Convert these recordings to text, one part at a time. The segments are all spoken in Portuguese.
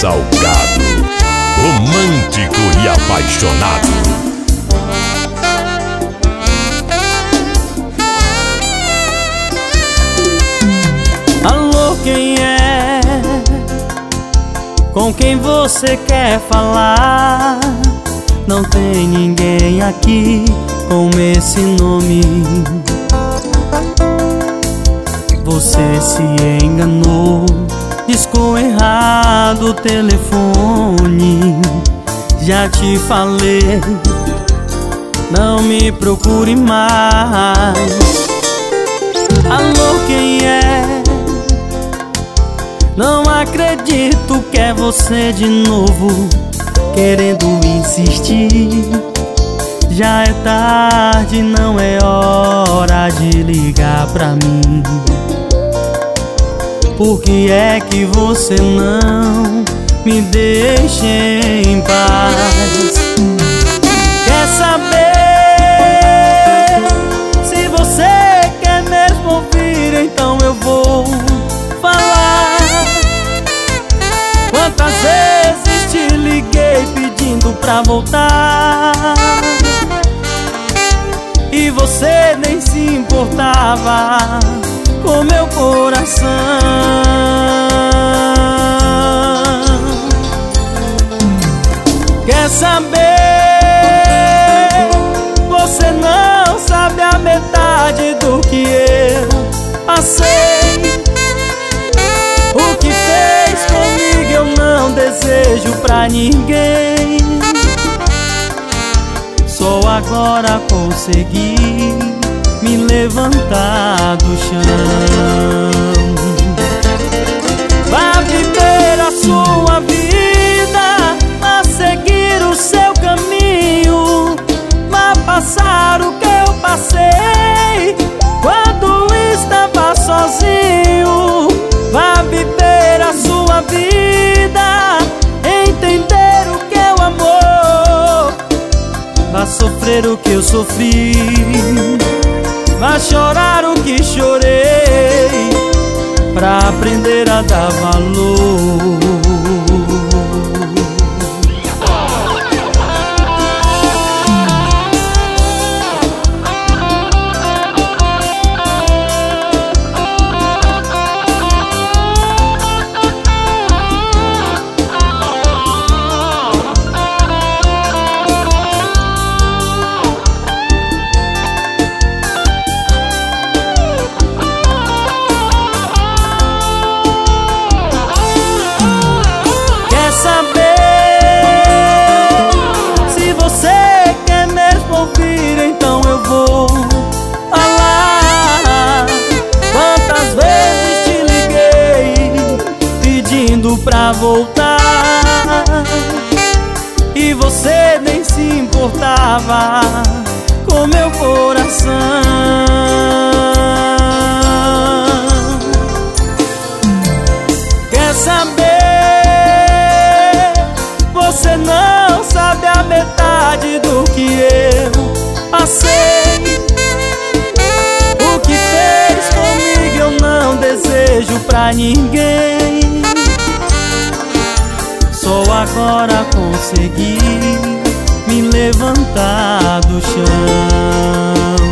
Salgado, romântico e apaixonado. Alô, quem é? Com quem você quer falar? Não tem ninguém aqui com esse nome. Você se enganou, discou errado o telefone. Já te falei, não me procure mais. Alô, quem é? Não acredito que é você de novo, querendo insistir. Já é tarde, não é hora de ligar pra mim. Por que é que você não me deixa em paz? Quer saber se você quer mesmo ouvir? Então eu vou falar. Quantas vezes te liguei pedindo pra voltar e você nem se importava com meu coração. Quer saber? Você não sabe a metade do que eu passei. O que fez comigo eu não desejo pra ninguém. Só agora consegui me levantar do chão. Vá viver a sua vida, vá seguir o seu caminho, vá passar o que eu passei quando estava sozinho. Vá viver a sua vida, entender o que é o amor. Vá sofrer o que eu sofri, vá chorar o que chorei, pra aprender a dar valor. Então eu vou falar. Quantas vezes te liguei pedindo pra voltar e você nem se importava com meu coração. Quer saber? Você não sabe a metade do que eu passei. O que fez comigo eu não desejo pra ninguém. Só agora consegui me levantar do chão.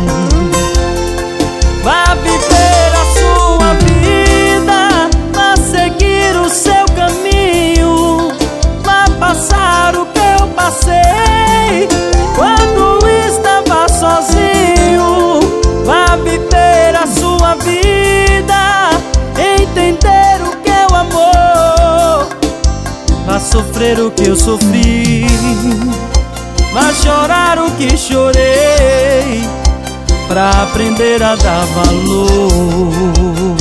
Vá viver a sua vida, vá seguir o seu caminho, vá passar o que eu passei quando estava sozinho. Vá viver a sua vida, entender o que é o amor. Vá sofrer o que eu sofri, vá chorar o que chorei, pra aprender a dar valor.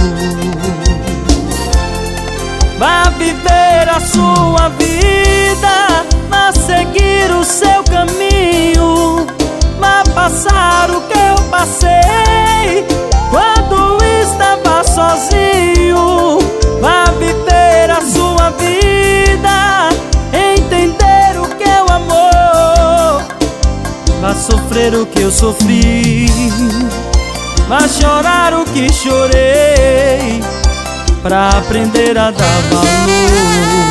Vá viver a sua vida, vá seguir o seu caminho, vá passar o que eu passei quando estava sozinho. Vá viver a sua vida, entender o que é o amor. Vá sofrer o que eu sofri, vá chorar o que chorei, pra aprender a dar valor.